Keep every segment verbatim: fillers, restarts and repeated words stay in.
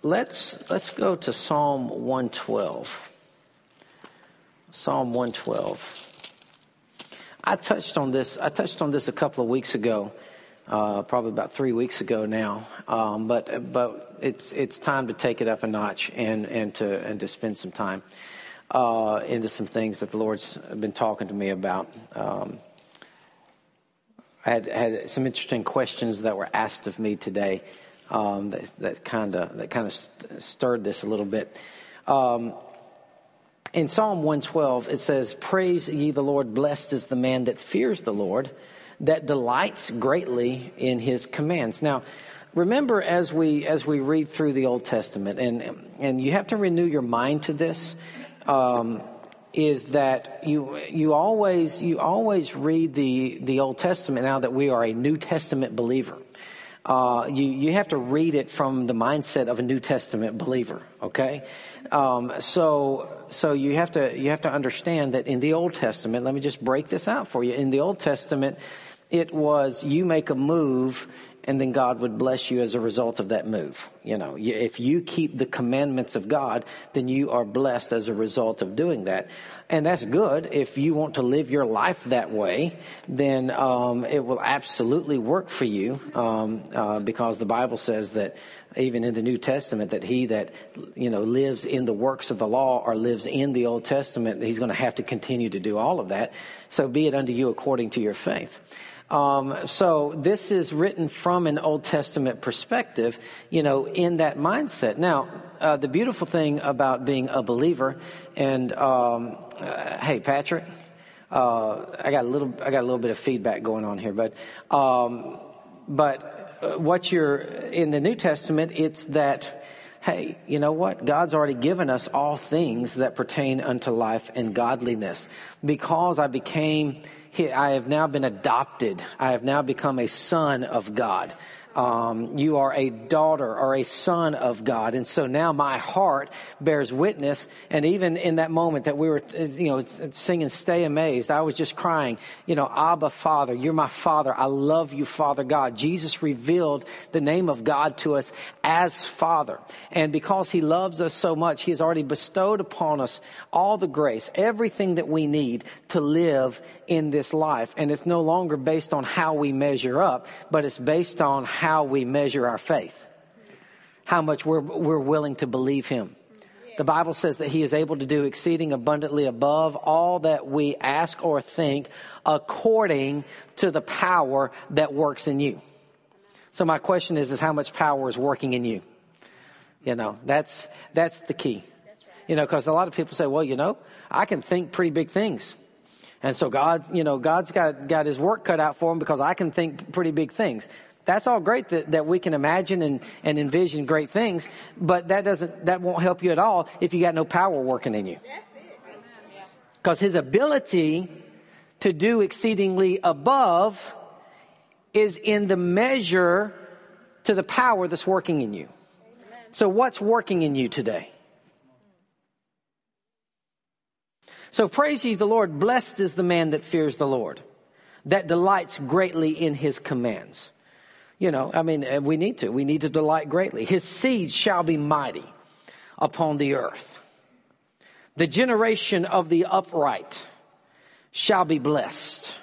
let's let's go to Psalm one twelve. Psalm one twelve. I touched on this. I touched on this a couple of weeks ago, uh, probably about three weeks ago now. Um, but but it's it's time to take it up a notch and and to and to spend some time uh, into some things that the Lord's been talking to me about. Um, I had had some interesting questions that were asked of me today um, that that kind of that kind of st- stirred this a little bit. Um, In Psalm one twelve, it says, "Praise ye the Lord, blessed is the man that fears the Lord, that delights greatly in his commands." Now, remember as we as we read through the Old Testament, and and you have to renew your mind to this, um, is that you you always you always read the the Old Testament now that we are a New Testament believer. Uh, you, you have to read it from the mindset of a New Testament believer. Okay. Um, so, so you have to, you have to understand that in the Old Testament, let me just break this out for you. In the Old Testament, it was you make a move and then God would bless you as a result of that move. You know, if you keep the commandments of God, then you are blessed as a result of doing that. And that's good. If you want to live your life that way, then um, it will absolutely work for you um, uh, because the Bible says that even in the New Testament that he that, you know, lives in the works of the law or lives in the Old Testament, he's going to have to continue to do all of that. So be it unto you according to your faith. Um, so this is written from an Old Testament perspective, you know, in that mindset. Now, uh, the beautiful thing about being a believer, and um, uh, hey, Patrick, uh, I got a little, I got a little bit of feedback going on here, but, um, but what you're in the New Testament, it's that, hey, you know what? God's already given us all things that pertain unto life and godliness, because I became. I have now been adopted. I have now become a son of God. Um, you are a daughter or a son of God. And so now my heart bears witness. And even in that moment that we were, you know, singing Stay Amazed, I was just crying, you know, Abba, Father, you're my Father. I love you, Father God. Jesus revealed the name of God to us as Father. And because he loves us so much, he has already bestowed upon us all the grace, everything that we need to live in this life. And it's no longer based on how we measure up, but it's based on how we measure our faith, how much we're we're willing to believe him. The Bible says that he is able to do exceeding abundantly above all that we ask or think, according to the power that works in you. So my question is, is how much power is working in you? You know, that's that's the key. You know, because a lot of people say, well, you know, I can think pretty big things. And so God, you know, God's got got his work cut out for him because I can think pretty big things. That's all great that, that we can imagine and, and envision great things, but that doesn't, that won't help you at all if you got no power working in you. Because his ability to do exceedingly above is in the measure to the power that's working in you. So what's working in you today? So praise ye the Lord. Blessed is the man that fears the Lord, that delights greatly in his commands. You know, I mean, we need to. We need to delight greatly. His seed shall be mighty upon the earth. The generation of the upright shall be blessed.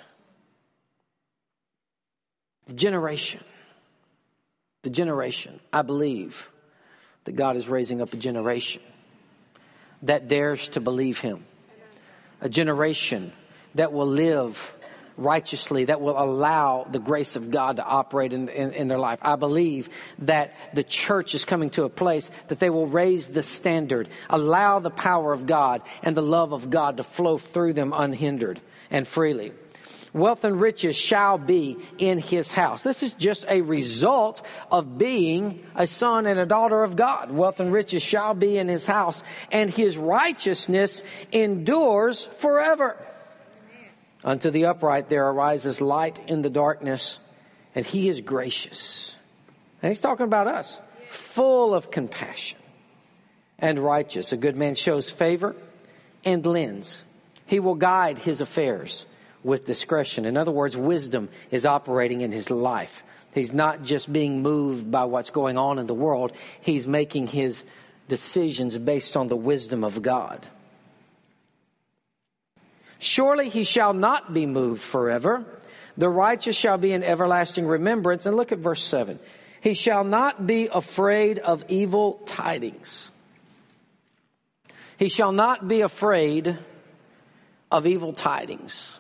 The generation. The generation. I believe that God is raising up a generation that dares to believe him. A generation that will live righteously, that will allow the grace of God to operate in, in, in their life. I believe that the church is coming to a place that they will raise the standard, allow the power of God and the love of God to flow through them unhindered and freely. Wealth and riches shall be in his house. This is just a result of being a son and a daughter of God. Wealth and riches shall be in his house, and his righteousness endures forever. Unto the upright there arises light in the darkness, and he is gracious. And he's talking about us, full of compassion and righteous. A good man shows favor and lends. He will guide his affairs with discretion. In other words, wisdom is operating in his life. He's not just being moved by what's going on in the world. He's making his decisions based on the wisdom of God. Surely he shall not be moved forever. The righteous shall be in everlasting remembrance. And look at verse seven. He shall not be afraid of evil tidings. He shall not be afraid of evil tidings.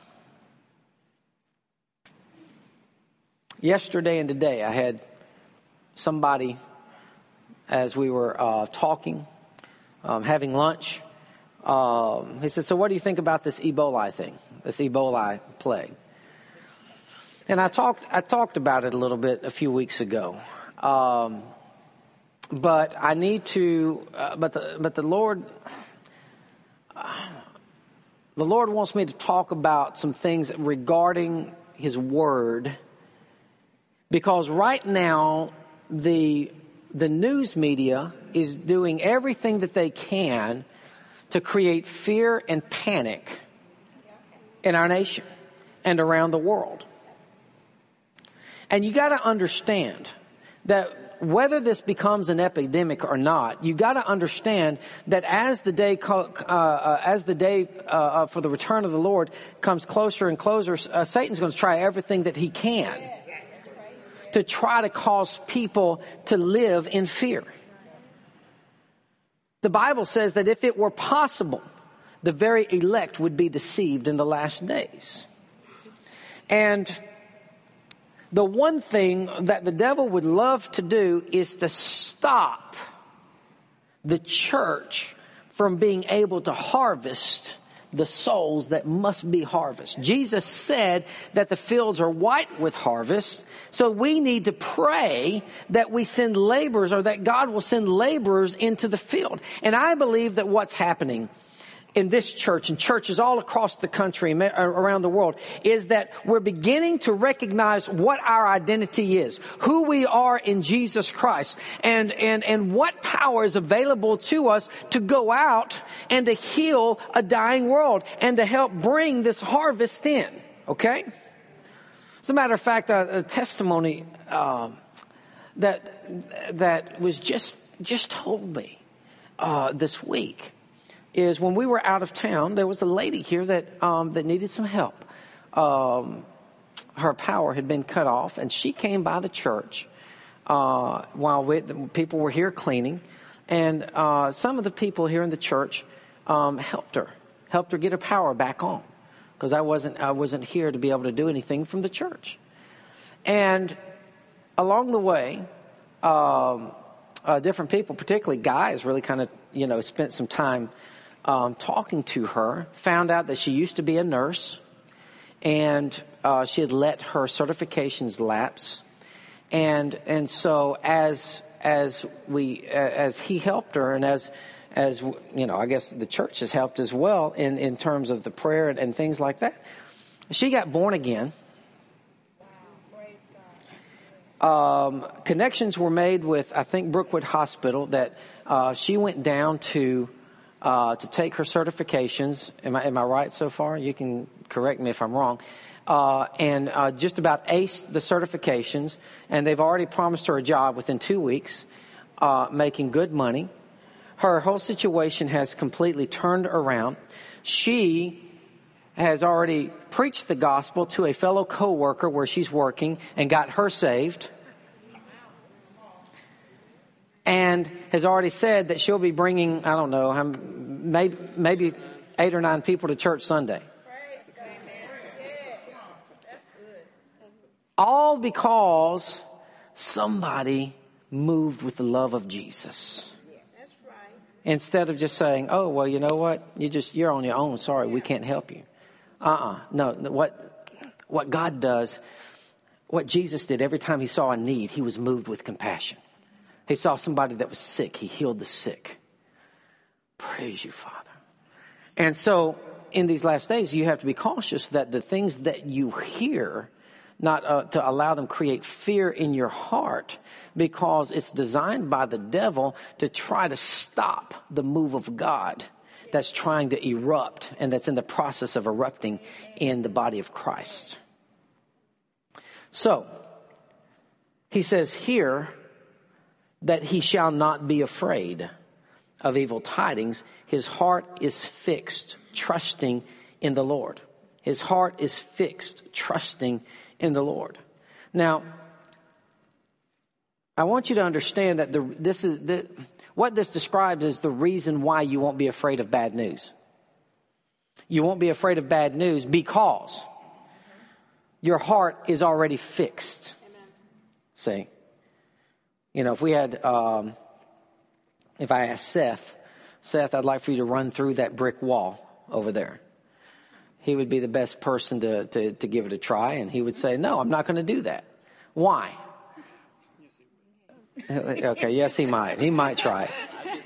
Yesterday and today, I had somebody, as we were uh, talking, um, having lunch, um, he said, so what do you think about this Ebola thing, this Ebola plague? And I talked I talked about it a little bit a few weeks ago. Um, but I need to, uh, but the, but the Lord, uh, the Lord wants me to talk about some things regarding his word. Because right now, the the news media is doing everything that they can to create fear and panic in our nation and around the world. And you got to understand that whether this becomes an epidemic or not, you got to understand that as the day uh, uh, as the day uh, for the return of the Lord comes closer and closer, uh, Satan's going to try everything that he can to try to cause people to live in fear. The Bible says that if it were possible, the very elect would be deceived in the last days. And the one thing that the devil would love to do is to stop the church from being able to harvest the souls that must be harvested. Jesus said that the fields are white with harvest. So we need to pray that we send laborers, or that God will send laborers into the field. And I believe that what's happening in this church and churches all across the country and around the world is that we're beginning to recognize what our identity is, who we are in Jesus Christ, and, and, and what power is available to us to go out and to heal a dying world and to help bring this harvest in. Okay? As a matter of fact, a, a testimony uh, that that was just just told me uh, this week is when we were out of town, there was a lady here that um, that needed some help. Um, her power had been cut off, and she came by the church uh, while we, the people were here cleaning, and uh, some of the people here in the church um, helped her, helped her get her power back on, because I wasn't I wasn't here to be able to do anything from the church. And along the way, um, uh, different people, particularly guys, really kind of you know spent some time Um, talking to her, found out that she used to be a nurse, and uh, she had let her certifications lapse, and and so as as we uh, as he helped her, and as as you know, I guess the church has helped as well in in terms of the prayer and, and things like that. She got born again. Um, connections were made with, I think, Brookwood Hospital, that uh, she went down to. Uh, to take her certifications. Am I, am I right so far? You can correct me if I'm wrong. Uh, and uh, just about aced the certifications, and they've already promised her a job within two weeks, uh, making good money. Her whole situation has completely turned around. She has already preached the gospel to a fellow coworker where she's working and got her saved. And has already said that she'll be bringing, I don't know, maybe, maybe eight or nine people to church Sunday. All because somebody moved with the love of Jesus. Instead of just saying, oh, well, you know what? You just, you're on your own. Sorry, we can't help you. Uh-uh. No, what, what God does, what Jesus did every time he saw a need, he was moved with compassion. He saw somebody that was sick. He healed the sick. Praise you, Father. And so in these last days, you have to be cautious that the things that you hear, not uh, to allow them create fear in your heart, because it's designed by the devil to try to stop the move of God that's trying to erupt and that's in the process of erupting in the body of Christ. So, He says here that he shall not be afraid of evil tidings. His heart is fixed, trusting in the Lord. His heart is fixed, trusting in the Lord. Now, I want you to understand that the, this is the, what this describes is the reason why you won't be afraid of bad news. You won't be afraid of bad news because your heart is already fixed. Amen. See? You know, if we had, um, if I asked Seth, Seth, I'd like for you to run through that brick wall over there. He would be the best person to, to, to give it a try. And he would say, no, I'm not going to do that. Why? Okay, yes, he might. He might try it.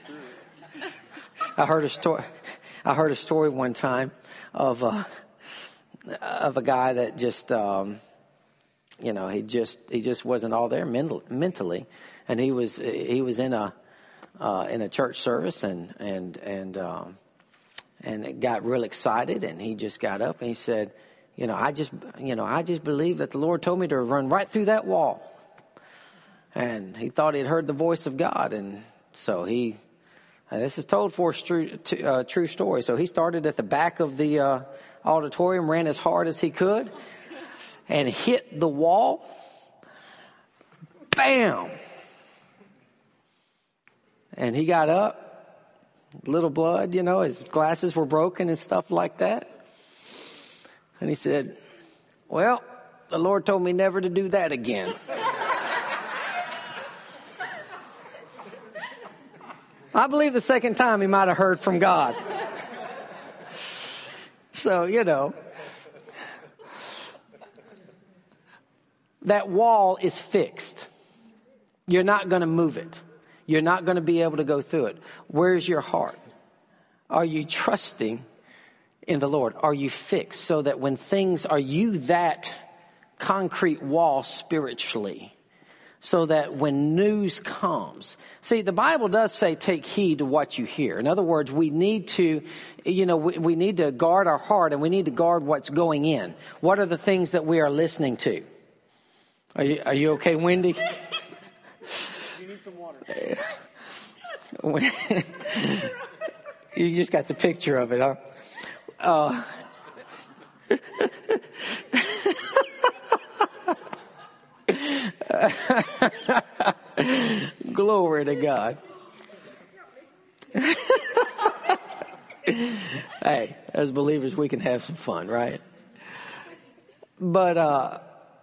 I heard a story. I heard a story one time of a, of a guy that just, um, you know, he just he just wasn't all there mental, mentally, and he was he was in a uh, in a church service and and and um, and it got real excited, and he just got up and he said, you know, I just you know I just believe that the Lord told me to run right through that wall. And he thought he'd heard the voice of God. And so he, and this is told for a true, uh, true story. So he started at the back of the uh, auditorium, ran as hard as he could, and hit the wall. Bam! And he got up, little blood, you know, his glasses were broken and stuff like that. And he said, well, the Lord told me never to do that again. I believe the second time he might have heard from God. So, you know, that wall is fixed. You're not going to move it. You're not going to be able to go through it. Where's your heart? Are you trusting in the Lord? Are you fixed so that when things, are you that concrete wall spiritually? So that when news comes, see, the Bible does say, take heed to what you hear. In other words, we need to, you know, we, we need to guard our heart and we need to guard what's going in. What are the things that we are listening to? Are you, are you okay, Wendy? You need some water. You just got the picture of it, huh? Uh, Glory to God. Hey, as believers, we can have some fun, right? But uh,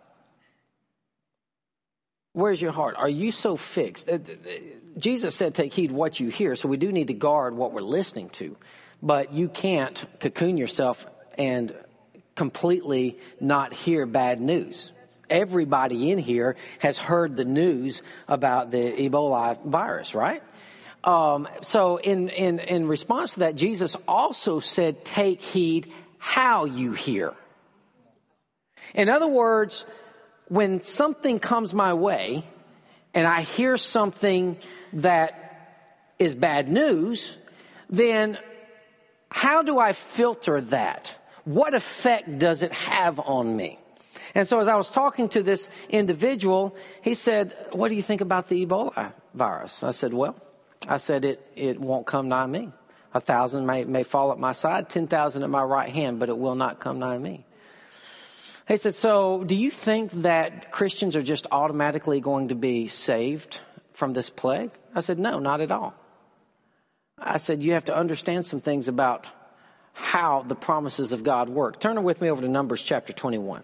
where's your heart? Are you so fixed? Jesus said, take heed what you hear. So we do need to guard what we're listening to. But you can't cocoon yourself and completely not hear bad news. Everybody in here has heard the news about the Ebola virus, right? Um, so in, in, in response to that, Jesus also said, take heed how you hear. In other words, when something comes my way and I hear something that is bad news, then how do I filter that? What effect does it have on me? And so as I was talking to this individual, he said, what do you think about the Ebola virus? I said, well, I said, it, it won't come nigh me. A thousand may, may fall at my side, ten thousand at my right hand, but it will not come nigh me. He said, so do you think that Christians are just automatically going to be saved from this plague? I said, no, not at all. I said, you have to understand some things about how the promises of God work. Turn with me over to Numbers chapter twenty-one.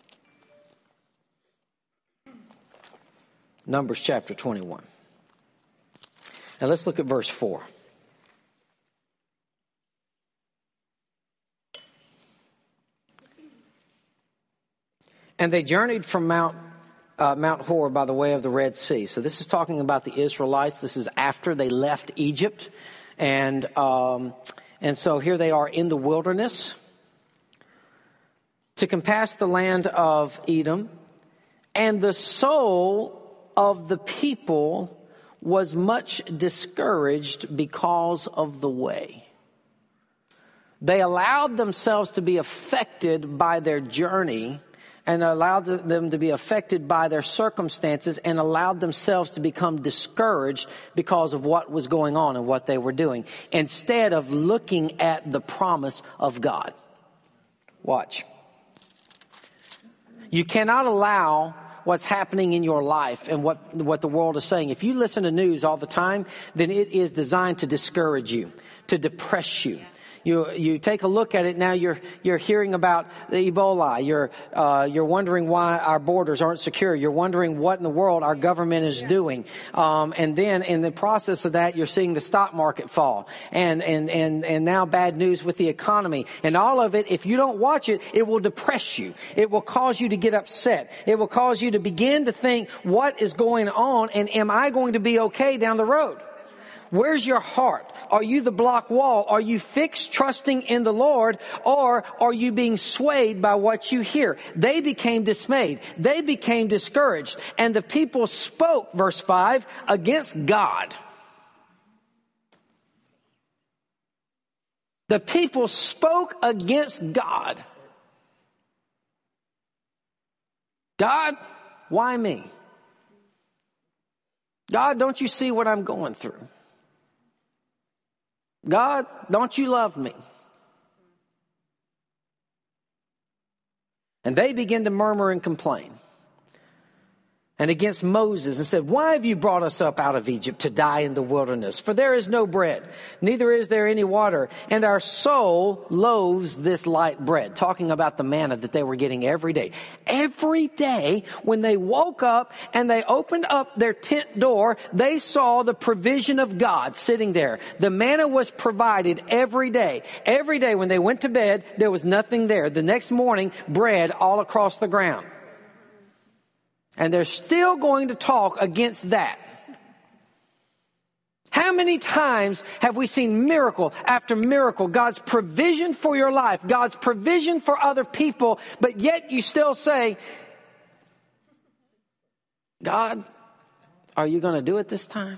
Numbers chapter twenty-one. And let's look at verse four. And they journeyed from Mount uh, Mount Hor by the way of the Red Sea. So this is talking about the Israelites. This is after they left Egypt. And, um, and so here they are in the wilderness to compass the land of Edom. And the soul of the people was much discouraged because of the way. They allowed themselves to be affected by their journey and allowed them to be affected by their circumstances and allowed themselves to become discouraged because of what was going on and what they were doing, instead of looking at the promise of God. Watch. You cannot allow what's happening in your life and what, what the world is saying. If you listen to news all the time, then it is designed to discourage you, to depress you. You you take a look at it now. You're you're hearing about the Ebola. You're uh, you're wondering why our borders aren't secure. You're wondering what in the world our government is doing. Um, and then in the process of that, you're seeing the stock market fall. And and and and now bad news with the economy. And all of it, if you don't watch it, it will depress you. It will cause you to get upset. It will cause you to begin to think, what is going on? And am I going to be okay down the road? Where's your heart? Are you the block wall? Are you fixed, trusting in the Lord? Or are you being swayed by what you hear? They became dismayed. They became discouraged. And the people spoke, verse five, against God. The people spoke against God. God, why me? God, don't you see what I'm going through? God, don't you love me? And they begin to murmur and complain. And against Moses, and said, why have you brought us up out of Egypt to die in the wilderness? For there is no bread, neither is there any water, and our soul loathes this light bread. Talking about the manna that they were getting every day. Every day when they woke up and they opened up their tent door, they saw the provision of God sitting there. The manna was provided every day. Every day when they went to bed, there was nothing there. The next morning, bread all across the ground. And they're still going to talk against that. How many times have we seen miracle after miracle, God's provision for your life, God's provision for other people, but yet you still say, God, are you going to do it this time?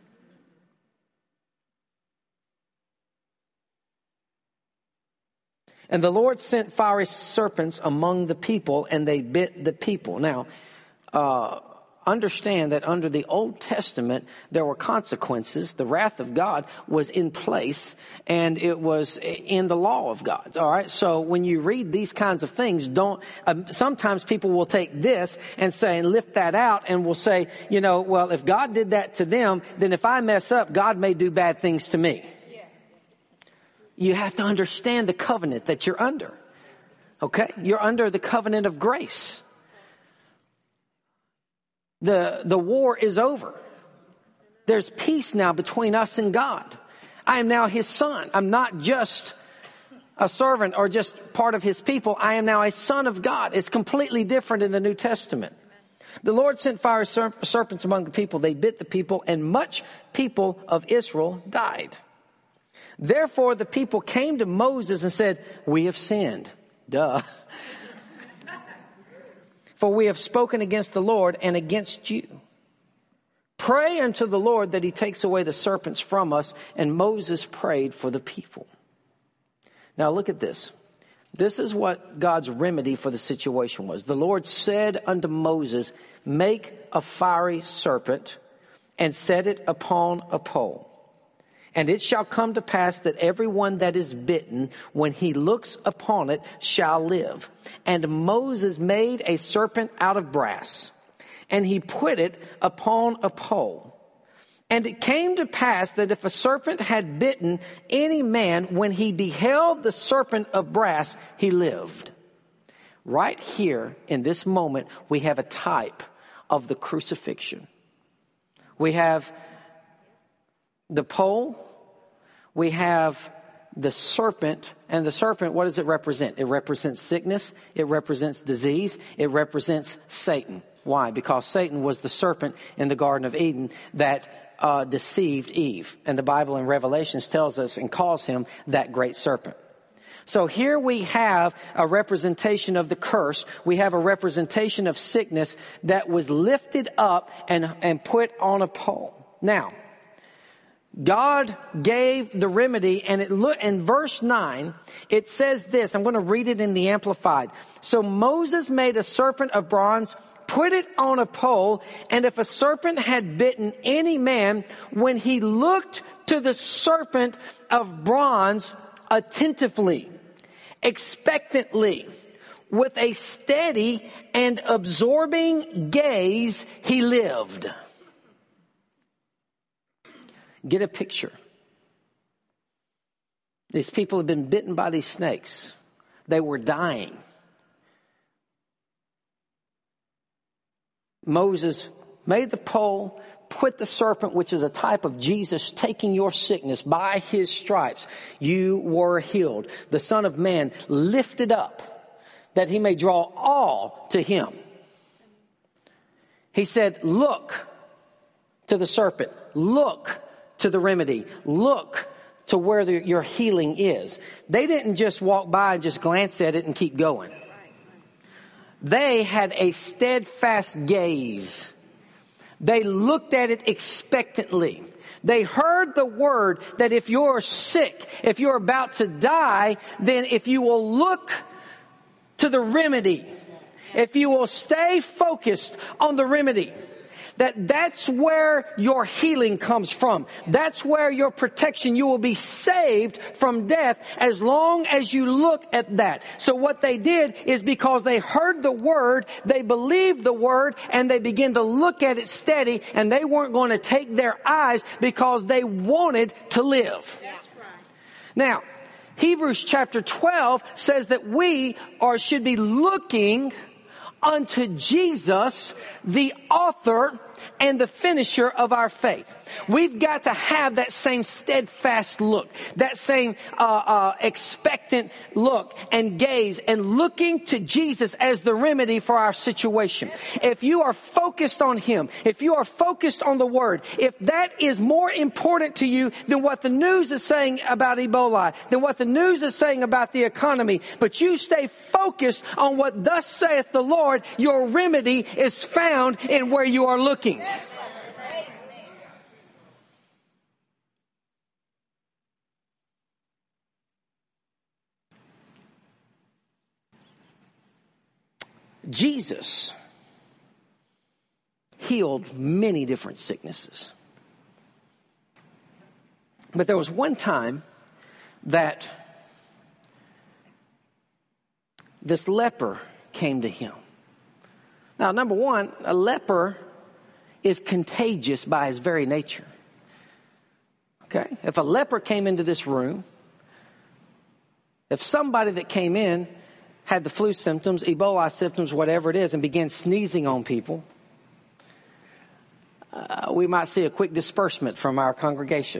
And the Lord sent fiery serpents among the people, and they bit the people. Now, Uh, understand that under the Old Testament, there were consequences. The wrath of God was in place, and it was in the law of God. All right. So when you read these kinds of things, don't, um, sometimes people will take this and say, and lift that out and will say, you know, well, if God did that to them, then if I mess up, God may do bad things to me. Yeah. You have to understand the covenant that you're under. Okay. You're under the covenant of grace. The, the war is over. There's peace now between us and God. I am now his son. I'm not just a servant or just part of his people. I am now a son of God. It's completely different in the New Testament. The Lord sent fire serp- serpents among the people. They bit the people, and much people of Israel died. Therefore, the people came to Moses and said, we have sinned. Duh. For we have spoken against the Lord and against you. Pray unto the Lord that he takes away the serpents from us. And Moses prayed for the people. Now look at this. This is what God's remedy for the situation was. The Lord said unto Moses, make a fiery serpent and set it upon a pole. And it shall come to pass that everyone that is bitten, when he looks upon it, shall live. And Moses made a serpent out of brass, and he put it upon a pole. And it came to pass that if a serpent had bitten any man, when he beheld the serpent of brass, he lived. Right here in this moment, we have a type of the crucifixion. We have the pole. We have the serpent, and the serpent, what does it represent? It represents sickness. It represents disease. It represents Satan. Why? Because Satan was the serpent in the Garden of Eden that uh, deceived Eve. And the Bible in Revelations tells us and calls him that great serpent. So here we have a representation of the curse. We have a representation of sickness that was lifted up and, and put on a pole. Now, God gave the remedy, and it look in verse nine, it says this. I'm going to read it in the Amplified. So Moses made a serpent of bronze, put it on a pole, and if a serpent had bitten any man, when he looked to the serpent of bronze attentively, expectantly, with a steady and absorbing gaze, he lived. Get a picture. These people had been bitten by these snakes. They were dying. Moses made the pole, put the serpent, which is a type of Jesus taking your sickness. By his stripes you were healed. The Son of Man lifted up, that he may draw all to him. He said, look to the serpent. Look to the remedy. Look to where the, your healing is. They didn't just walk by and just glance at it and keep going. They had a steadfast gaze. They looked at it expectantly. They heard the word that if you're sick, if you're about to die, then if you will look to the remedy, if you will stay focused on the remedy, that that's where your healing comes from. That's where your protection. You will be saved from death as long as you look at that. So what they did is because they heard the word, they believed the word, and they began to look at it steady, and they weren't going to take their eyes because they wanted to live. That's right. Now, Hebrews chapter twelve says that we are should be looking unto Jesus, the author and the finisher of our faith. We've got to have that same steadfast look, that same uh, uh, expectant look and gaze, and looking to Jesus as the remedy for our situation. If you are focused on him, if you are focused on the word, if that is more important to you than what the news is saying about Ebola, than what the news is saying about the economy, but you stay focused on what thus saith the Lord, your remedy is found in where you are looking. Jesus healed many different sicknesses. But there was one time that this leper came to him. Now, number one, a leper is contagious by his very nature. Okay? If a leper came into this room, if somebody that came in had the flu symptoms, Ebola symptoms, whatever it is, and began sneezing on people, uh, we might see a quick disbursement from our congregation.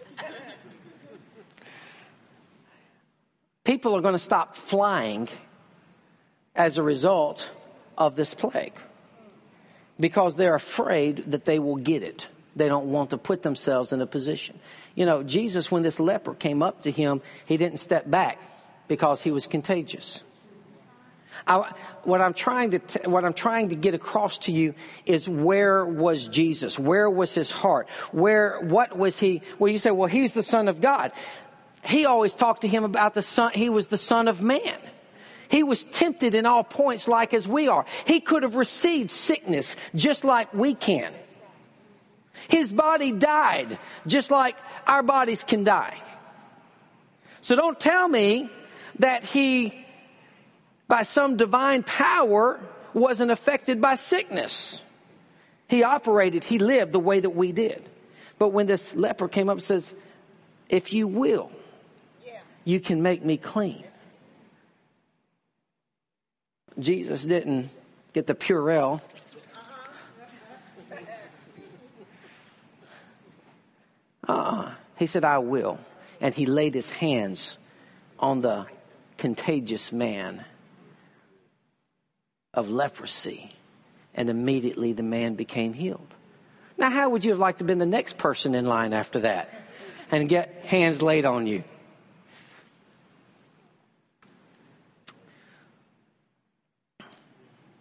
People are going to stop flying as a result of this plague because they're afraid that they will get it. They don't want to put themselves in a position. You know, Jesus, when this leper came up to him, he didn't step back because he was contagious. I, what I'm trying to t- what I'm trying to get across to you is, where was Jesus? Where was his heart? Where what was he? Well, you say, well, he's the Son of God. He always talked to him about the Son. He was the Son of Man. He was tempted in all points like as we are. He could have received sickness just like we can. His body died just like our bodies can die. So don't tell me that he, by some divine power, wasn't affected by sickness. He operated, he lived the way that we did. But when this leper came up and says, if you will, you can make me clean. Jesus didn't get the Purell. Uh, he said, I will. And he laid his hands on the contagious man of leprosy. And immediately the man became healed. Now, how would you have liked to have been the next person in line after that and get hands laid on you?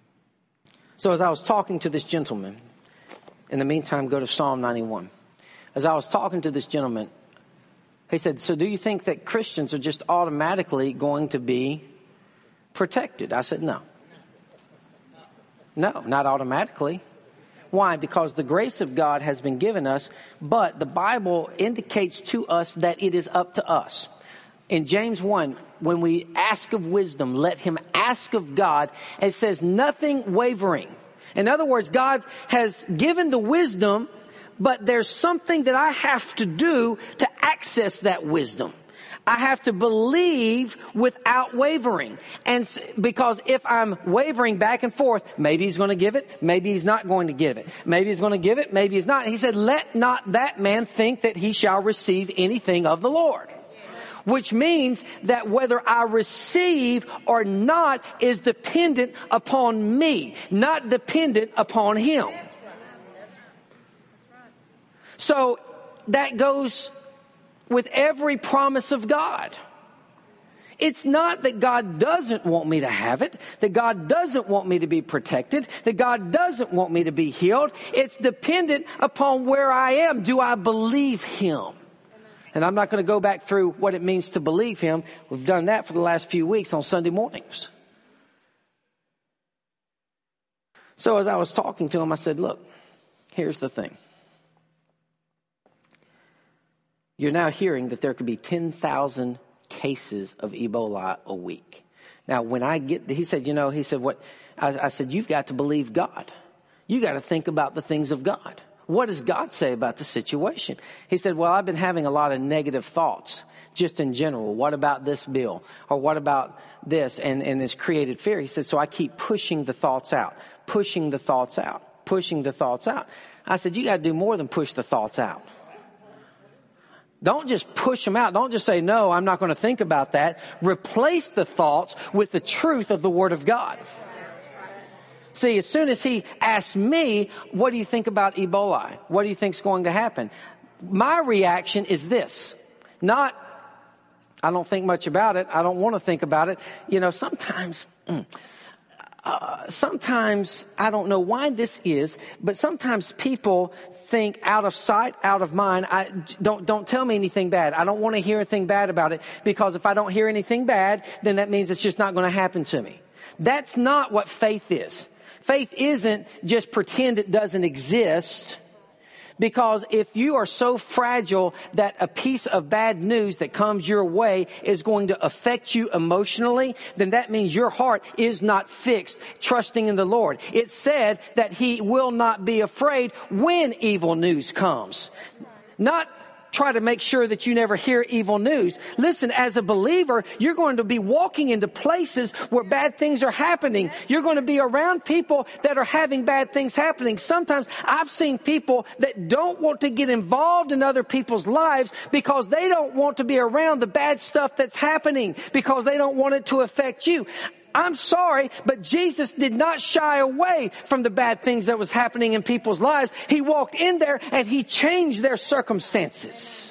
So as I was talking to this gentleman, in the meantime, go to Psalm ninety-one. as I was talking to this gentleman, he said, so do you think that Christians are just automatically going to be protected? I said, no. No, not automatically. Why? Because the grace of God has been given us, but the Bible indicates to us that it is up to us. In James one, when we ask of wisdom, let him ask of God. It says nothing wavering. In other words, God has given the wisdom, but there's something that I have to do to access that wisdom. I have to believe without wavering. And because if I'm wavering back and forth, maybe he's going to give it, maybe he's not going to give it. Maybe he's going to give it, maybe he's not. He said, let not that man think that he shall receive anything of the Lord. Which means that whether I receive or not is dependent upon me, not dependent upon him. So that goes with every promise of God. It's not that God doesn't want me to have it, that God doesn't want me to be protected, that God doesn't want me to be healed. It's dependent upon where I am. Do I believe him? And I'm not going to go back through what it means to believe him. We've done that for the last few weeks on Sunday mornings. So as I was talking to him, I said, look, here's the thing. You're now hearing that there could be ten thousand cases of Ebola a week. Now, when I get, he said, you know, he said, what? I, I said, you've got to believe God. You got to think about the things of God. What does God say about the situation? He said, well, I've been having a lot of negative thoughts just in general. What about this bill? Or what about this? And, and it's created fear. He said, so I keep pushing the thoughts out, pushing the thoughts out, pushing the thoughts out. I said, you got to do more than push the thoughts out. Don't just push them out. Don't just say, no, I'm not going to think about that. Replace the thoughts with the truth of the Word of God. See, as soon as he asked me, what do you think about Ebola? What do you think is going to happen? My reaction is this. Not, I don't think much about it. I don't want to think about it. You know, sometimes... Mm, Uh, sometimes, I don't know why this is, but sometimes people think out of sight, out of mind. I, don't, don't tell me anything bad. I don't want to hear anything bad about it, because if I don't hear anything bad, then that means it's just not going to happen to me. That's not what faith is. Faith isn't just pretend it doesn't exist. Because if you are so fragile that a piece of bad news that comes your way is going to affect you emotionally, then that means your heart is not fixed, trusting in the Lord. It said that he will not be afraid when evil news comes. Not try to make sure that you never hear evil news. Listen, as a believer, you're going to be walking into places where bad things are happening. You're going to be around people that are having bad things happening. Sometimes I've seen people that don't want to get involved in other people's lives because they don't want to be around the bad stuff that's happening, because they don't want it to affect you. I'm sorry, but Jesus did not shy away from the bad things that was happening in people's lives. He walked in there and he changed their circumstances.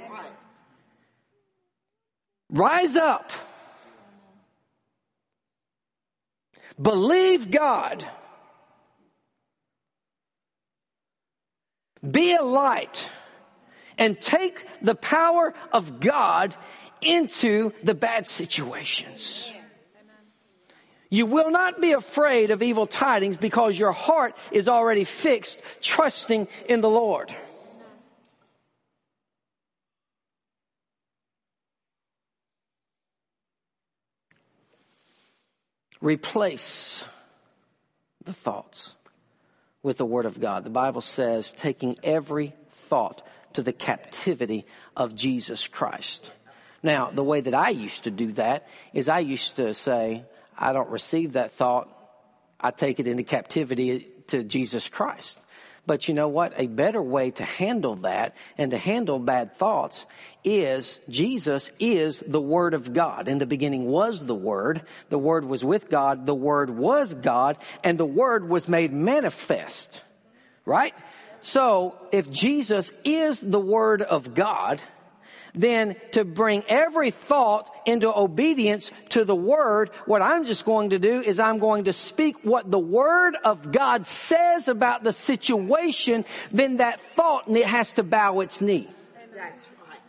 Rise up. Believe God. Be a light. And take the power of God into the bad situations. You will not be afraid of evil tidings, because your heart is already fixed, trusting in the Lord. Replace the thoughts with the Word of God. The Bible says, taking every thought to the captivity of Jesus Christ. Now, the way that I used to do that is I used to say, I don't receive that thought. I take it into captivity to Jesus Christ. But you know what? A better way to handle that and to handle bad thoughts is Jesus is the Word of God. In the beginning was the Word. The Word was with God. The Word was God. And the Word was made manifest. Right? So if Jesus is the Word of God, then to bring every thought into obedience to the Word, what I'm just going to do is I'm going to speak what the Word of God says about the situation. Then that thought has to bow its knee. That's right.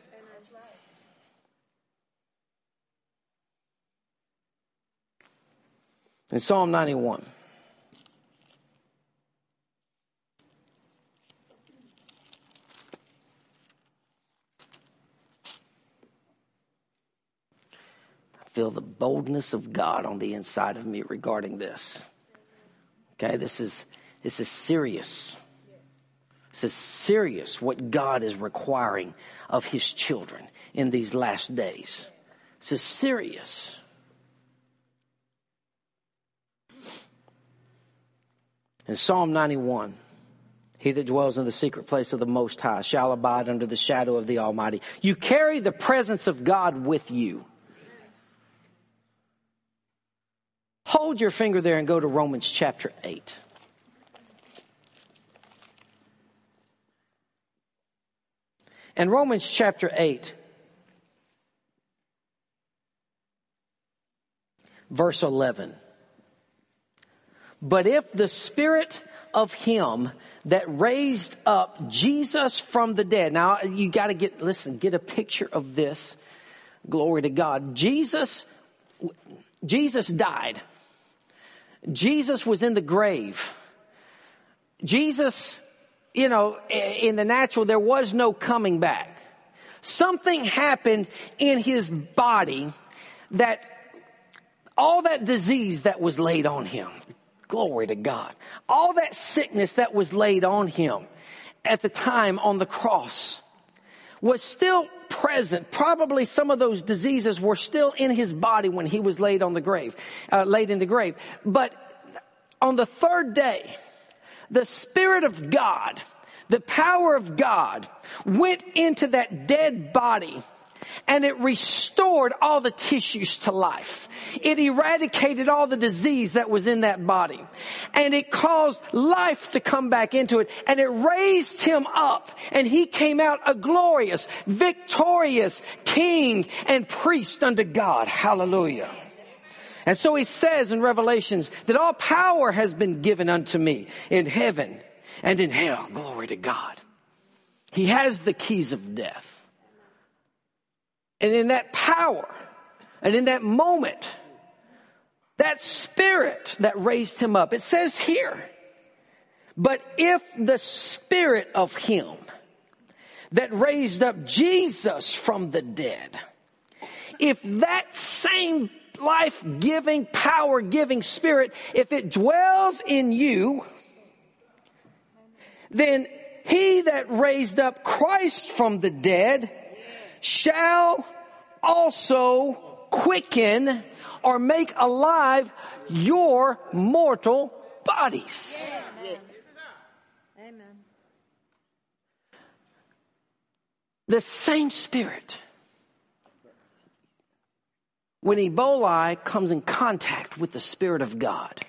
In Psalm ninety-one. Feel the boldness of God on the inside of me regarding this. Okay, this is this is serious. This is serious what God is requiring of His children in these last days. This is serious. In Psalm ninety-one, he that dwells in the secret place of the Most High shall abide under the shadow of the Almighty. You carry the presence of God with you. Hold your finger there and go to Romans chapter eight. In Romans chapter eight, verse eleven. But if the Spirit of Him that raised up Jesus from the dead. Now, you got to get, listen, get a picture of this. Glory to God. Jesus, Jesus died. Jesus was in the grave. Jesus, you know, in the natural, there was no coming back. Something happened in His body that all that disease that was laid on Him, glory to God, all that sickness that was laid on Him at the time on the cross was still present. Probably some of those diseases were still in His body when He was laid on the grave, uh, laid in the grave. But on the third day, the Spirit of God, the power of God went into that dead body, and it restored all the tissues to life. It eradicated all the disease that was in that body. And it caused life to come back into it. And it raised Him up. And He came out a glorious, victorious king and priest unto God. Hallelujah. And so He says in Revelations that all power has been given unto me in heaven and in hell. Glory to God. He has the keys of death. And in that power, and in that moment, that Spirit that raised Him up, it says here, but if the Spirit of Him that raised up Jesus from the dead, if that same life-giving, power-giving Spirit, if it dwells in you, then He that raised up Christ from the dead shall also quicken or make alive your mortal bodies. Amen. The same Spirit, when Ebola comes in contact with the Spirit of God,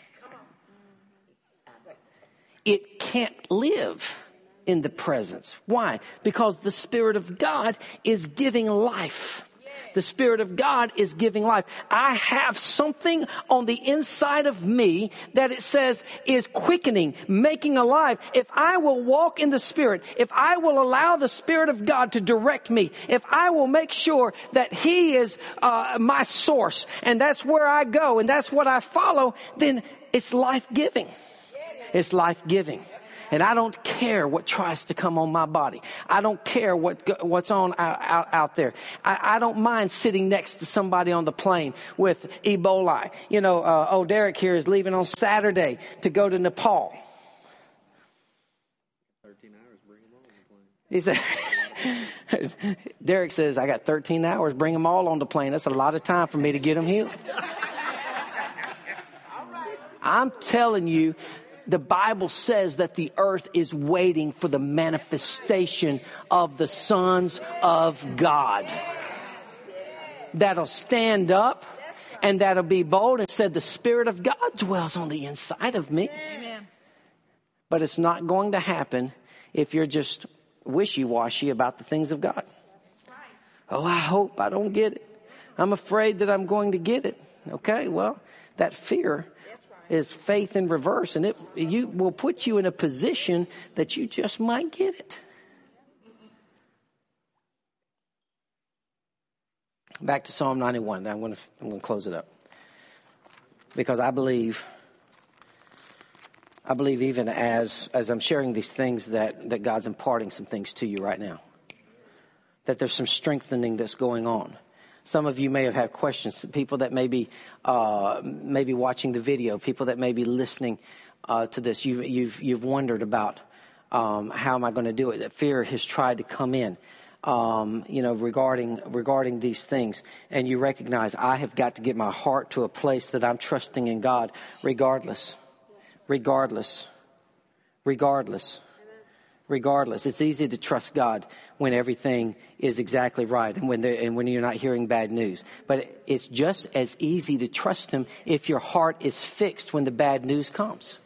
it can't live in the presence. Why? Because the Spirit of God is giving life. The Spirit of God is giving life. I have something on the inside of me that it says is quickening, making alive. If I will walk in the Spirit, if I will allow the Spirit of God to direct me, if I will make sure that He is uh, my source and that's where I go and that's what I follow, then it's life-giving. It's life-giving. And I don't care what tries to come on my body. I don't care what what's on out, out, out there. I, I don't mind sitting next to somebody on the plane with Ebola. You know, uh, oh, Derek here is leaving on Saturday to go to Nepal. thirteen hours, bring them all on the He said, Derek says, I got thirteen hours, bring them all on the plane. That's a lot of time for me to get them healed. I'm telling you, the Bible says that the earth is waiting for the manifestation of the sons of God that'll stand up and that'll be bold and said, the Spirit of God dwells on the inside of me. Amen. But it's not going to happen if you're just wishy-washy about the things of God. Oh, I hope I don't get it. I'm afraid that I'm going to get it. Okay, well, that fear is faith in reverse, and it you will put you in a position that you just might get it. Back to Psalm ninety-one. I'm going to I'm going to close it up because I believe I believe even as as I'm sharing these things that that God's imparting some things to you right now. That there's some strengthening that's going on. Some of you may have had questions. People that may be, uh, may be watching the video, people that may be listening uh, to this, you've, you've, you've wondered about um, how am I going to do it? That fear has tried to come in, um, you know, regarding regarding these things. And you recognize I have got to get my heart to a place that I'm trusting in God regardless, regardless, regardless. Regardless, it's easy to trust God when everything is exactly right and when and when you're not hearing bad news. But it's just as easy to trust Him if your heart is fixed when the bad news comes.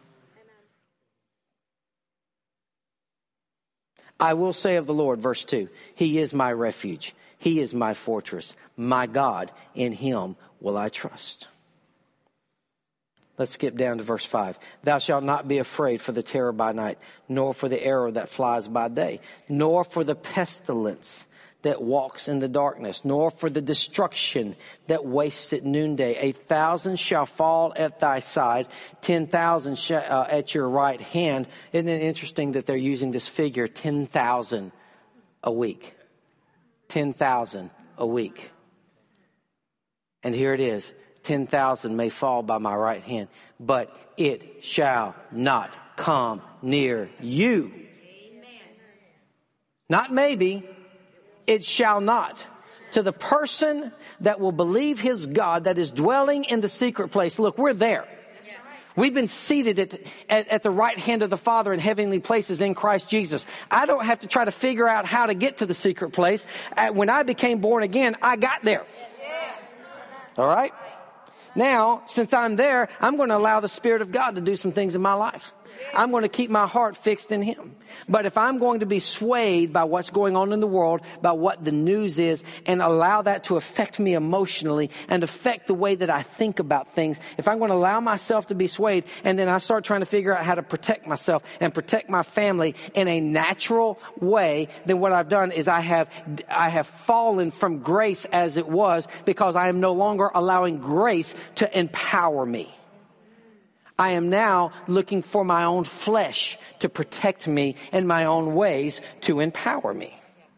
I will say of the Lord, verse two, He is my refuge. He is my fortress. My God, in Him will I trust. Let's skip down to verse five. Thou shalt not be afraid for the terror by night, nor for the arrow that flies by day, nor for the pestilence that walks in the darkness, nor for the destruction that wastes at noonday. A thousand shall fall at thy side, ten thousand sh- uh, at your right hand. Isn't it interesting that they're using this figure, ten thousand a week? ten thousand a week. And here it is. ten thousand may fall by my right hand, but it shall not come near you. Amen. Not maybe, it shall not. To the person that will believe his God, that is dwelling in the secret place. Look, we're there. We've been seated at, at, at the right hand of the Father in heavenly places in Christ Jesus. I don't have to try to figure out how to get to the secret place. When I became born again, I got there. All right? Now, since I'm there, I'm going to allow the Spirit of God to do some things in my life. I'm going to keep my heart fixed in Him. But if I'm going to be swayed by what's going on in the world, by what the news is, and allow that to affect me emotionally and affect the way that I think about things, if I'm going to allow myself to be swayed and then I start trying to figure out how to protect myself and protect my family in a natural way, then what I've done is I have, I have fallen from grace as it was because I am no longer allowing grace to empower me. I am now looking for my own flesh to protect me and my own ways to empower me.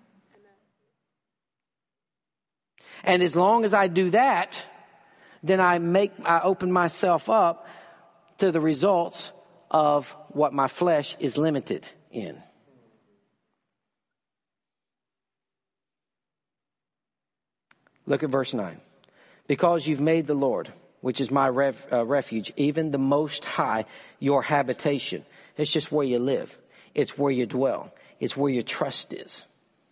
And as long as I do that, then I make, I open myself up to the results of what my flesh is limited in. Look at verse nine. Because you've made the Lord, which is my ref, uh, refuge, even the Most High, your habitation. It's just where you live. It's where you dwell. It's where your trust is.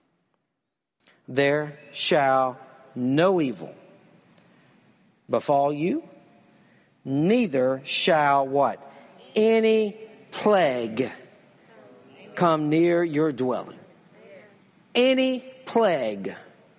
There shall no evil befall you, neither shall what? Any plague come near your dwelling. Any plague.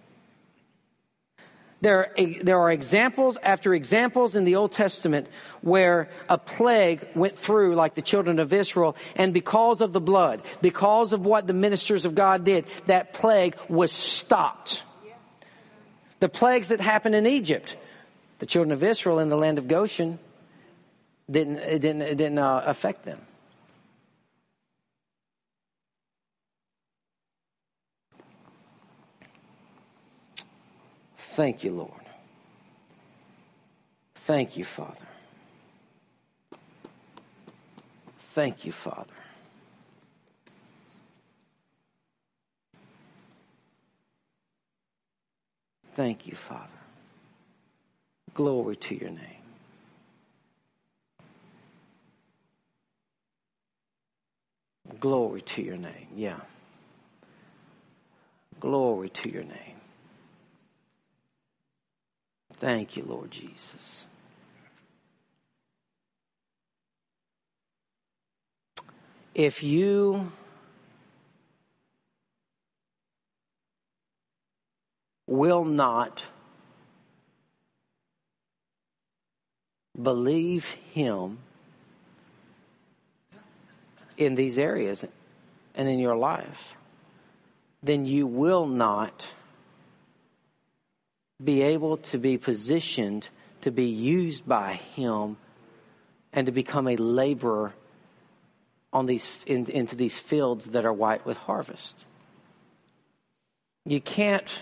There are, there are examples after examples in the Old Testament where a plague went through like the children of Israel, and because of the blood, because of what the ministers of God did, that plague was stopped. The plagues that happened in Egypt, the children of Israel in the land of Goshen, didn't, it didn't, it didn't uh, affect them. Thank you, Lord. Thank you, Father. Thank you, Father. Thank you, Father. Glory to your name. Glory to your name. Yeah. Glory to your name. Thank you, Lord Jesus. If you will not believe him in these areas and in your life, then you will not be able to be positioned to be used by him and to become a laborer on these in, into these fields that are white with harvest. You can't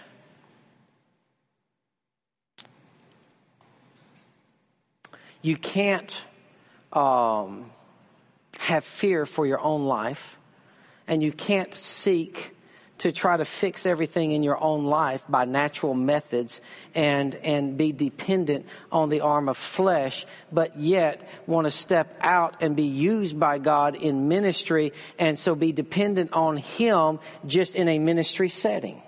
you can't um, have fear for your own life, and you can't seek to try to fix everything in your own life by natural methods and and be dependent on the arm of flesh, but yet want to step out and be used by God in ministry, and so be dependent on him just in a ministry setting.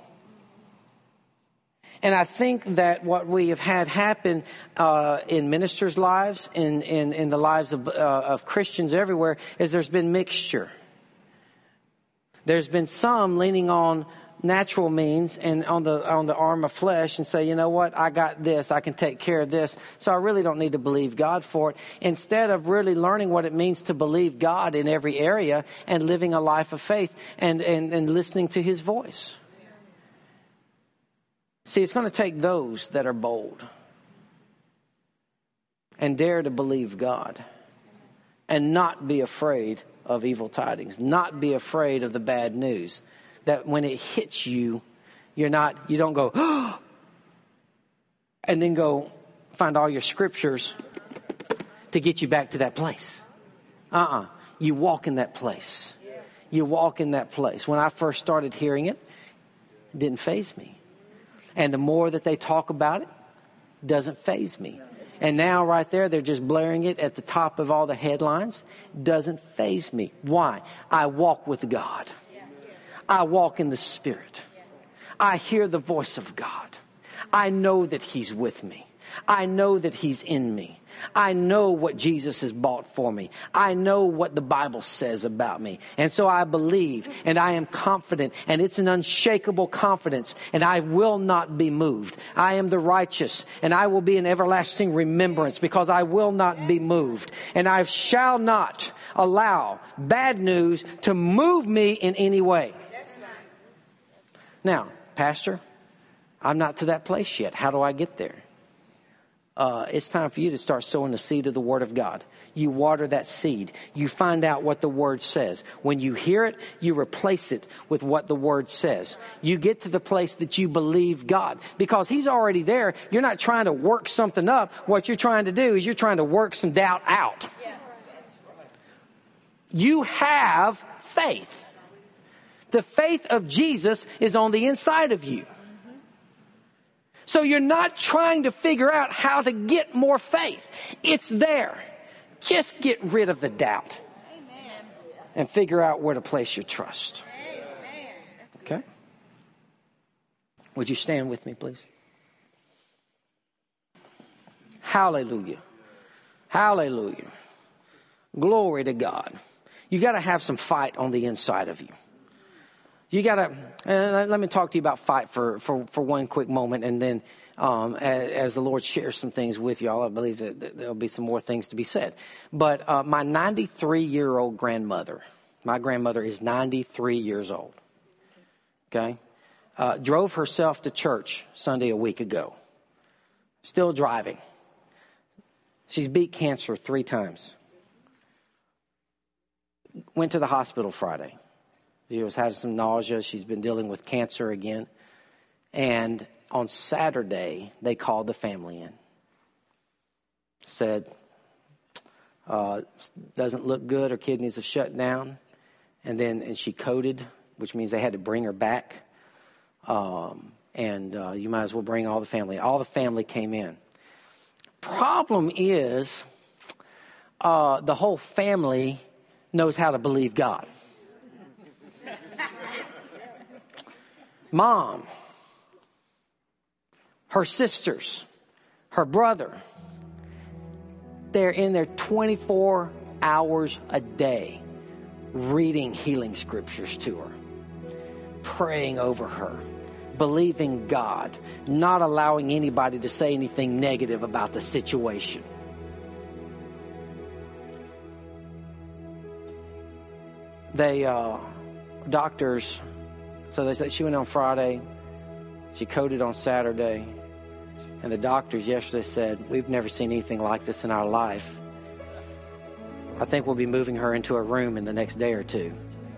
And I think that what we have had happen uh, in ministers' lives, in, in, in the lives of, uh, of Christians everywhere, is there's been mixture. There's been some leaning on natural means and on the on the arm of flesh and say, you know what, I got this, I can take care of this, so I really don't need to believe God for it. Instead of really learning what it means to believe God in every area and living a life of faith and, and, and listening to his voice. See, it's going to take those that are bold and dare to believe God and not be afraid of evil tidings, not be afraid of the bad news. That when it hits you, you're not, you don't go, oh, and then go find all your scriptures to get you back to that place. Uh-uh. You walk in that place. You walk in that place. When I first started hearing it, it didn't faze me. And the more that they talk about it, it doesn't faze me. And now right there, they're just blaring it at the top of all the headlines. Doesn't faze me. Why? I walk with God. I walk in the Spirit. I hear the voice of God. I know that he's with me. I know that he's in me. I know what Jesus has bought for me. I know what the Bible says about me. And so I believe and I am confident, and it's an unshakable confidence, and I will not be moved. I am the righteous, and I will be in everlasting remembrance because I will not be moved. And I shall not allow bad news to move me in any way. Now, Pastor, I'm not to that place yet. How do I get there? Uh, it's time for you to start sowing the seed of the Word of God. You water that seed. You find out what the Word says. When you hear it, you replace it with what the Word says. You get to the place that you believe God because he's already there. You're not trying to work something up. What you're trying to do is you're trying to work some doubt out. You have faith. The faith of Jesus is on the inside of you. So you're not trying to figure out how to get more faith. It's there. Just get rid of the doubt. Amen. And figure out where to place your trust. Amen. Okay? Would you stand with me, please? Hallelujah. Hallelujah. Glory to God. You got to have some fight on the inside of you. You got to, uh, let me talk to you about fight for, for, for one quick moment. And then um, as, as the Lord shares some things with y'all, I believe that, that there'll be some more things to be said. But uh, my ninety-three-year-old grandmother, my grandmother is ninety-three years old, okay, uh, drove herself to church Sunday a week ago. Still driving. She's beat cancer three times. Went to the hospital Friday. She was having some nausea. She's been dealing with cancer again. And on Saturday, they called the family in. Said, uh, doesn't look good. Her kidneys have shut down. And then and she coded, which means they had to bring her back. Um, and uh, you might as well bring all the family. All the family came in. Problem is, uh, the whole family knows how to believe God. Mom, her sisters, her brother, they're in there twenty-four hours a day reading healing scriptures to her, praying over her, believing God, not allowing anybody to say anything negative about the situation. They, uh, doctors, so they said she went on Friday, she coded on Saturday, and the doctors yesterday said, we've never seen anything like this in our life. I think we'll be moving her into a room in the next day or two.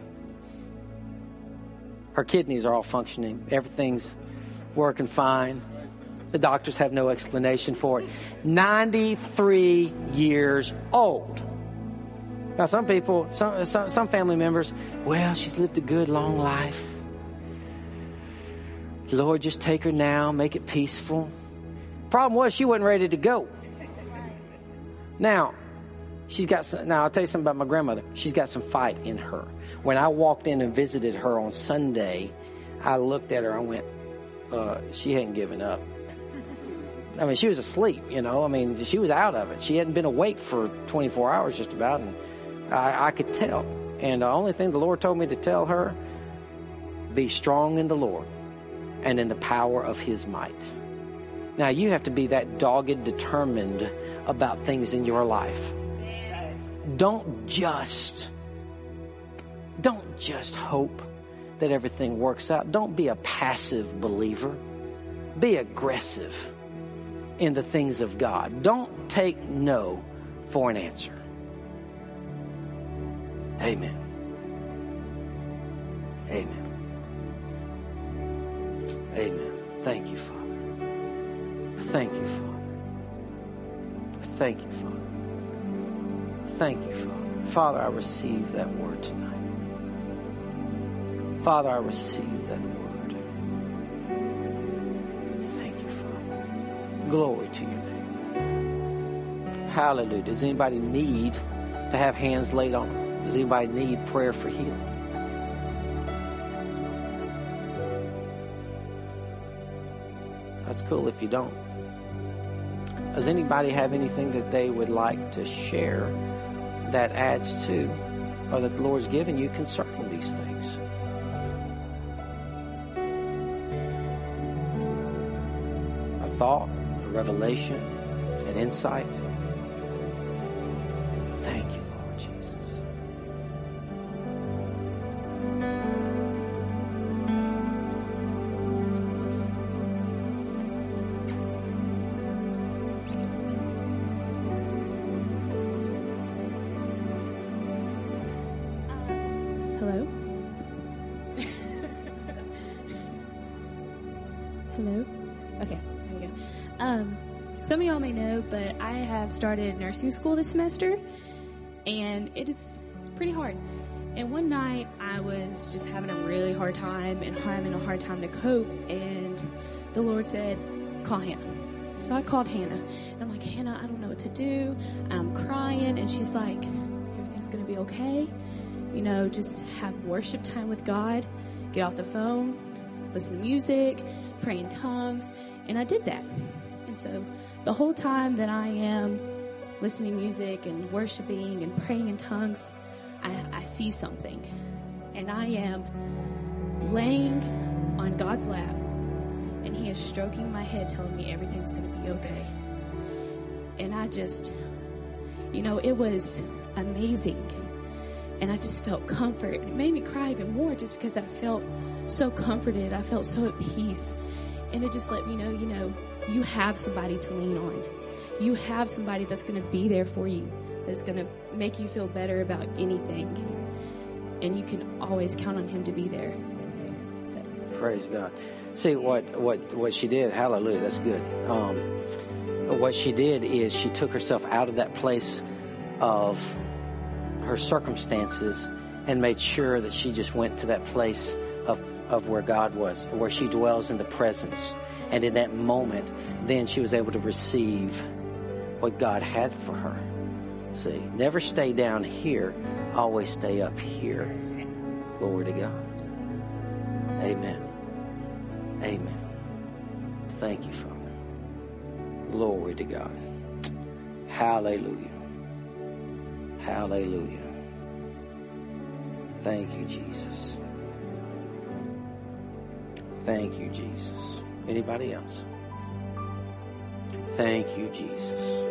Her kidneys are all functioning. Everything's working fine. The doctors have no explanation for it. ninety-three years old. Now, some people, some, some some family members, well, she's lived a good, long life. Lord, just take her now, make it peaceful. Problem was, she wasn't ready to go. Now, she's got some, now I'll tell you something about my grandmother. She's got some fight in her. When I walked in and visited her on Sunday, I looked at her and went, uh, she hadn't given up. I mean, she was asleep, you know. I mean, she was out of it. She hadn't been awake for twenty-four hours just about, and I, I could tell. And the only thing the Lord told me to tell her, be strong in the Lord and in the power of His might. Now, you have to be that dogged, determined about things in your life. Don't just, don't just hope that everything works out. Don't be a passive believer. Be aggressive in the things of God. Don't take no for an answer. Amen. Amen. Amen. Thank you, Father. Thank you, Father. Thank you, Father. Thank you, Father. Father, I receive that word tonight. Father, I receive that word. Thank you, Father. Glory to your name. Hallelujah. Does anybody need to have hands laid on them? Does anybody need prayer for healing? That's cool if you don't. Does anybody have anything that they would like to share that adds to, or that the Lord's given you concerning these things? A thought, a revelation, an insight? Thank you, Lord Jesus. Hello? Hello? Okay, there we go. Um, some of y'all may know, but I have started nursing school this semester, and it is it's pretty hard. And one night, I was just having a really hard time and having a hard time to cope, and the Lord said, call Hannah. So I called Hannah, and I'm like, Hannah, I don't know what to do, and I'm crying, and she's like, everything's going to be okay. You know, just have worship time with God, get off the phone, listen to music, pray in tongues, and I did that. And so the whole time that I am listening to music and worshiping and praying in tongues, I, I see something. And I am laying on God's lap, and He is stroking my head, telling me everything's going to be okay. And I just, you know, it was amazing. And I just felt comfort. It made me cry even more just because I felt so comforted. I felt so at peace. And it just let me know, you know, you have somebody to lean on. You have somebody that's going to be there for you, that's going to make you feel better about anything. And you can always count on Him to be there. So, Praise God. See, what, what, what she did, hallelujah, that's good. Um, what she did is she took herself out of that place of her circumstances and made sure that she just went to that place of, of where God was, where she dwells in the presence. And in that moment, then she was able to receive what God had for her. See, never stay down here, always stay up here. Glory to God. Amen. Amen. Thank you, Father. Glory to God. Hallelujah. Hallelujah. Thank you, Jesus. Thank you, Jesus. Anybody else? Thank you, Jesus.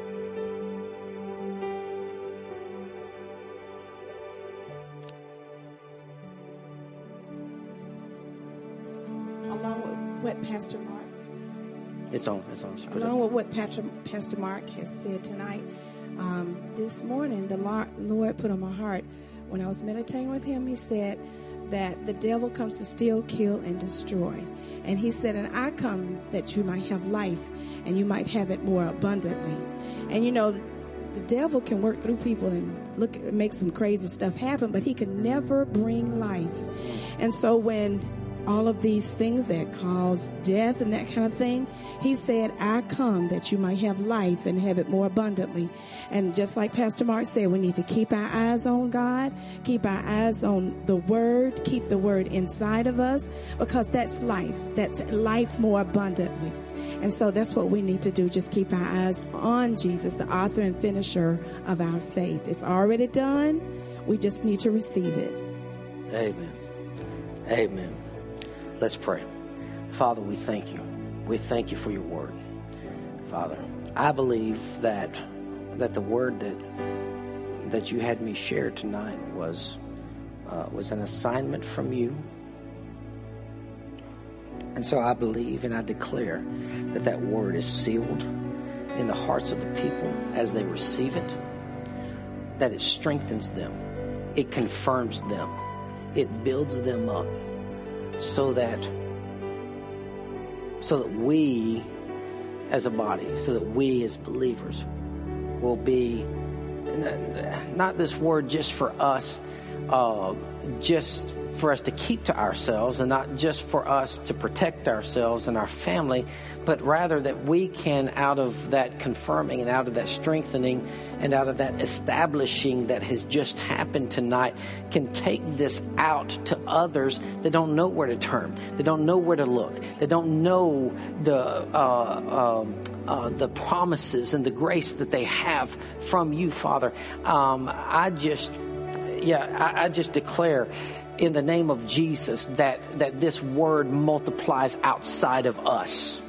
Along with what Pastor Mark, It's on. It's on. Just put it along on. with what Pastor, Pastor Mark has said tonight, um, this morning the Lord, Lord put on my heart when I was meditating with him. He said that the devil comes to steal, kill, and destroy. And he said, and I come that you might have life and you might have it more abundantly. And you know, the devil can work through people and look make some crazy stuff happen, but he can never bring life. And so when all of these things that cause death and that kind of thing, he said, I come that you might have life and have it more abundantly. And just like Pastor Mark said, we need to keep our eyes on God, keep our eyes on the Word, keep the Word inside of us, because that's life. That's life more abundantly. And so that's what we need to do, just keep our eyes on Jesus, the author and finisher of our faith. It's already done. We just need to receive it. Amen. Amen. Let's pray. Father, we thank you. We thank you for your word. Father, I believe that that the word that that you had me share tonight was uh, was an assignment from you. And so I believe and I declare that that word is sealed in the hearts of the people as they receive it, that it strengthens them, it confirms them, it builds them up, so that so that we as a body, so that we as believers will be not this word just for us, uh, just for us to keep to ourselves, and not just for us to protect ourselves and our family, but rather that we can, out of that confirming and out of that strengthening and out of that establishing that has just happened tonight, can take this out to others that don't know where to turn, that don't know where to look, that don't know the uh, um, uh, the promises and the grace that they have from you, Father. Um, I just, yeah, I, I just declare in the name of Jesus that, that this word multiplies outside of us.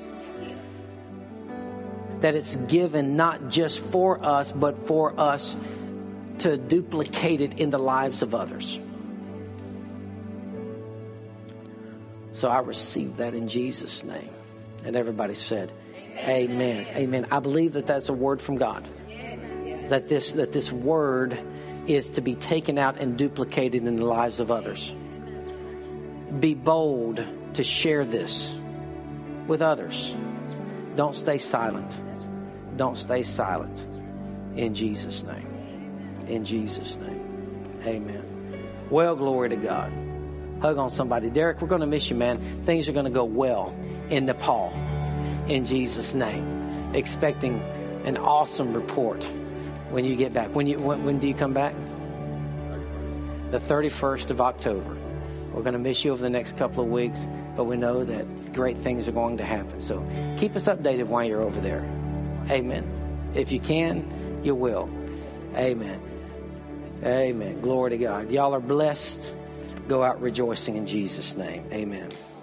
That it's given not just for us, but for us to duplicate it in the lives of others. So I receive that in Jesus' name. And everybody said, Amen. Amen. Amen. I believe that that's a word from God. That this, that this word is to be taken out and duplicated in the lives of others. Be bold to share this with others. Don't stay silent. Don't stay silent. In Jesus' name. In Jesus' name. Amen. Well, glory to God. Hug on somebody. Derek, we're going to miss you, man. Things are going to go well in Nepal. In Jesus' name. Expecting an awesome report when you get back. When you when, when do you come back? The thirty-first of October. We're going to miss you over the next couple of weeks, but we know that great things are going to happen. So keep us updated while you're over there. Amen. If you can, you will. Amen. Amen. Glory to God. Y'all are blessed. Go out rejoicing in Jesus' name. Amen.